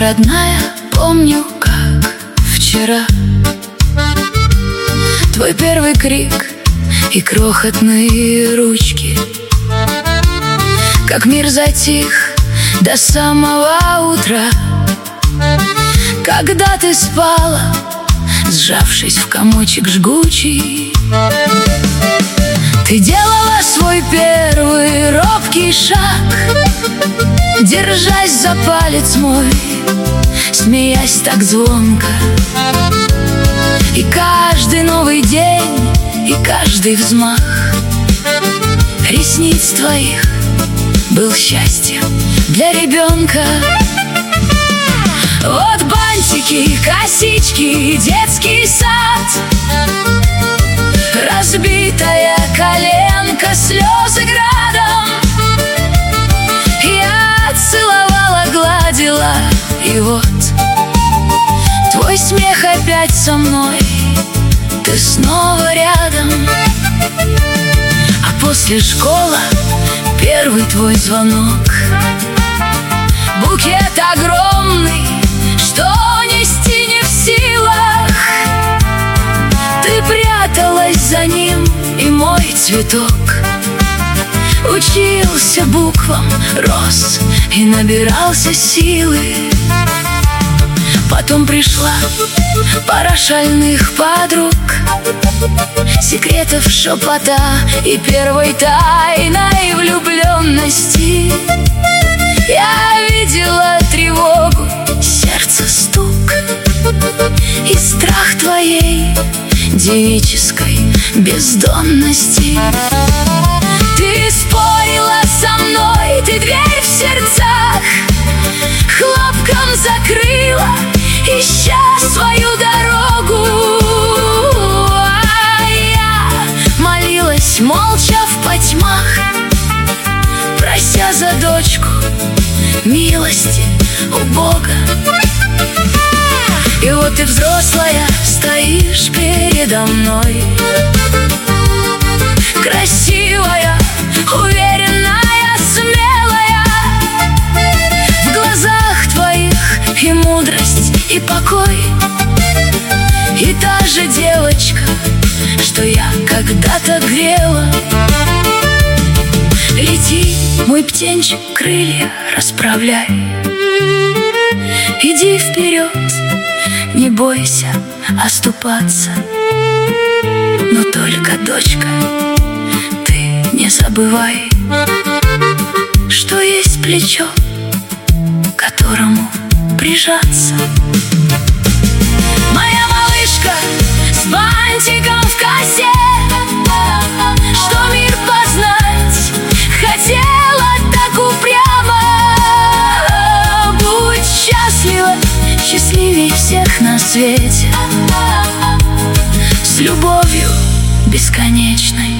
родная, помню, как вчера твой первый крик и крохотные ручки. Как мир затих до самого утра, когда ты спала, сжавшись в комочек жгучий. Ты делала свой первый робкий шаг, держась за палец мой, смеясь так звонко. И каждый новый день, и каждый взмах ресниц твоих был счастьем для ребенка. Вот бантики, косички, детский сад, разбитая коленка, слезы градом. Я целовала, гладила, и вот твой смех опять со мной, ты снова рядом. А после школы первый твой звонок, букет огромный, что нести не в силах. Ты пряталась за ним, и мой цветок учился буквам, рос и набирался силы. Потом пришла пара шальных подруг, секретов шепота и первой тайной влюбленности. Я видела тревогу, сердце стук и страх твоей девической бездонности. Ты спорила со мной, ты дверь в сердцах хлопком закрыла, ища свою дорогу. А я молилась молча в потьмах, прося за дочку милости у Бога. И вот ты взрослая, стоишь передо мной, красивая, уверенная, смелая. В глазах твоих и мудрость, и покой, и та же девочка, что я когда-то грела. Лети, мой птенчик, крылья расправляй, иди вперед, не бойся оступаться. Но только, дочка, ты не забывай, что есть плечо, к которому прижаться. Моя малышка с бантиком в косе, что мир познать хотела так упрямо. Будь счастлива, счастливей всех на свете, с любовью бесконечной.